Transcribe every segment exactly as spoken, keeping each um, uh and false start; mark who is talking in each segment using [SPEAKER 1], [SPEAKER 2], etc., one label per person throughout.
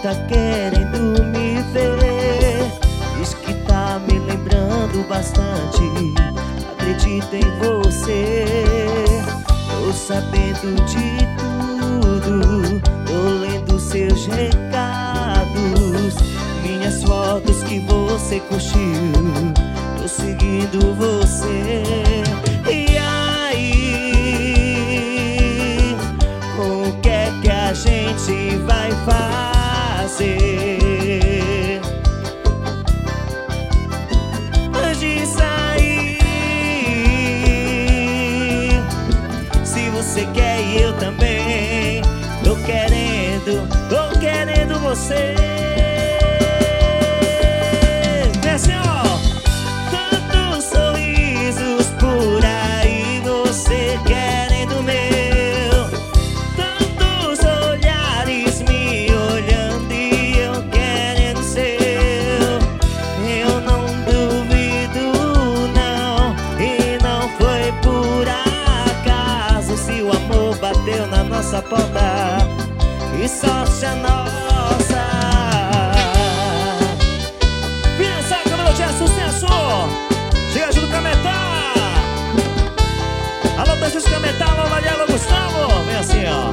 [SPEAKER 1] tá querendo me ver. Diz que tá me lembrando bastante. Acredito em você. Tô sabendo de tudo. Tô lendo seus recados, minhas fotos que você curtiu. Tô seguindo você. E aí, o que é que a gente vai fazer? Diz aí, se você quer e eu também. Tô querendo, tô querendo você. Desce, ó. Tantos sorrisos por aí, você querendo meu. Tantos olhares me olhando e eu querendo seu. Eu não duvido não, e não foi por acaso. Se o amor bateu na nossa porta, e sorte a nossa. Pensa que a melodia é sucesso. Chega junto com a Metal. Alô, Francisco Metal, alô, Mariela, Gustavo. Vem assim, ó.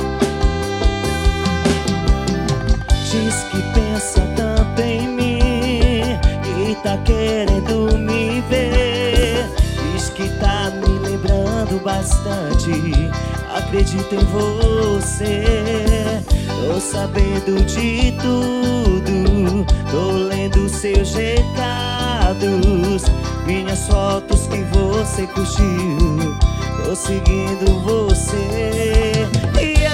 [SPEAKER 1] Diz que pensa tanto em mim e tá querendo me ver. Diz que tá me lembrando bastante. Acredito em você. Tô sabendo de tudo. Tô lendo seus recados, minhas fotos que você curtiu. Tô seguindo você. E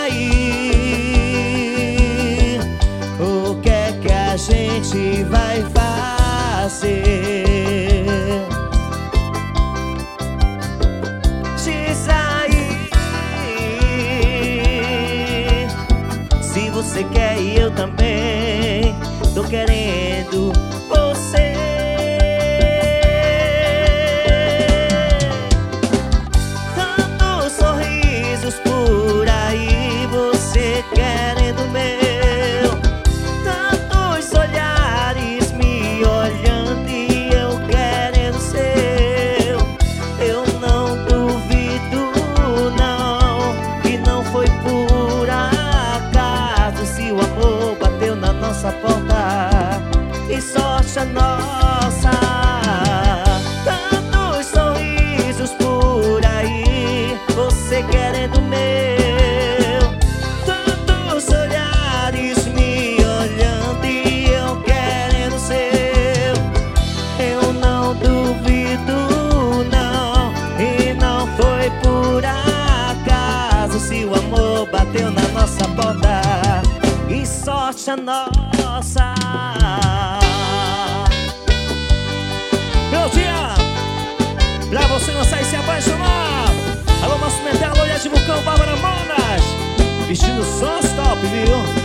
[SPEAKER 1] aí, o que é que a gente vai fazer? Diz aí, se você quer e eu também. Tô querendo você. Tantos sorrisos por aí, você querendo meu. Tantos olhares me olhando e eu querendo seu. Eu não duvido não, que não foi por acaso. Se o amor bateu na nossa porta, e sorte a nossa. Tantos sorrisos por aí, você querendo meu. Tantos olhares me olhando e eu querendo seu. Eu não duvido não, e não foi por acaso. Se o amor bateu na nossa porta, e sorte a nossa. Meu dia, pra você não sair se apaixonar. Alô, nosso Metal, alô, de Vulcão, Bárbara Monas. Vestindo só stop, viu?